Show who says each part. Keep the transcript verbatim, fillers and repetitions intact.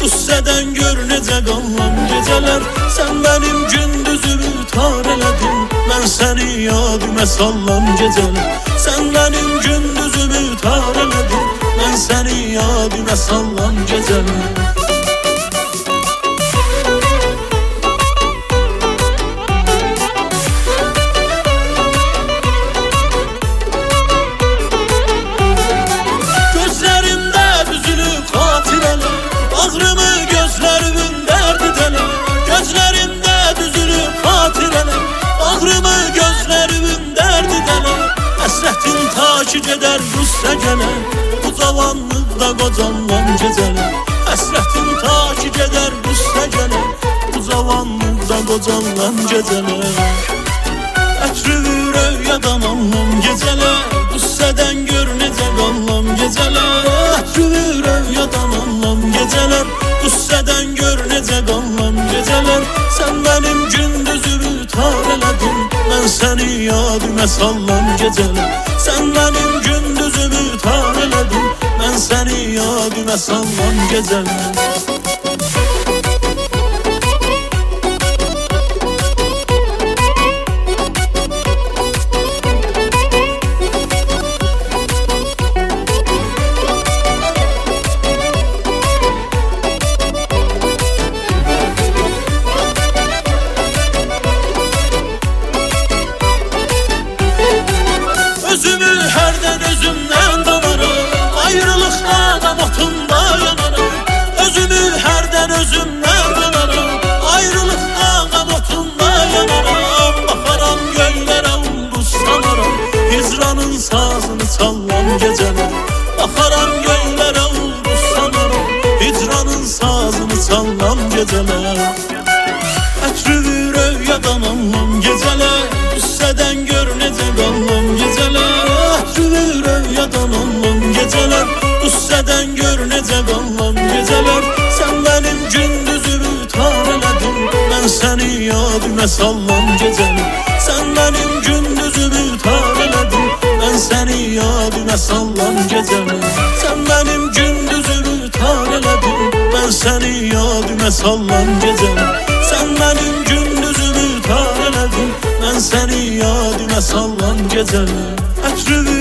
Speaker 1: Qüssədən gör necə qalan gecələr. Sən mənim gündüzümü tar elədin, mən səni yadımə sallam gecələr. Sən mənim gündüzümü tar elədin, mən səni yadımə sallam gecələr. Ağrımı gözlərimin dərdi dələ, gözlərimdə düzülüb xatirələr. Ağrımı gözlərimin dərdi dələ, həsrətin ta ki gedər qüssə gələr. Bu cavanlıqda qocanlan gecələr, həsrətin ta ki gedər qüssə gələr. Bu cavanlıqda qocanlan gecələr. Ətri rövyadan anlam gecələr, qüssədən gör necə qallam gecələr. Ətri rövyadan anlam gecələr, qüssədən gör necə qallam gecələr. Sən mənim gündüzümü tar elədin, mən səni yadımə sallam gecələr. Sən mənim gündüzümü tar elədin, mən səni yadımə sallam gecələr. Özümü hərdən özümdən danarım, ayrılıqda da matımda yanarım. Özümü hərdən özümdən danarım, ayrılıqda da matımda yanarım. Baxaram göylərə ulduz sanaram, hicranın sazını çallam gecələr. Baxaram göylərə ulduz sanaram, hicranın sazını çallam gecələr. Ətri rövyadan anlam gecələr, qüssədən gör necə qallam gecələr. Ətri rövyadan anlam gecələr, qüssədən gör necə qallam gecələr. Sən mənim gündüzümü tar elədin, mən səni yadımə sallam gecələr. Sən mənim gündüzümü tar elədin, mən səni yadımə sallam gecələr. Sən mənim gündüzümü tar elədin, mən səni yadımə sallam gecələr. Sən mənim gündüzümü tar elədin, mən səni yadımə sallam gecələr. Ətri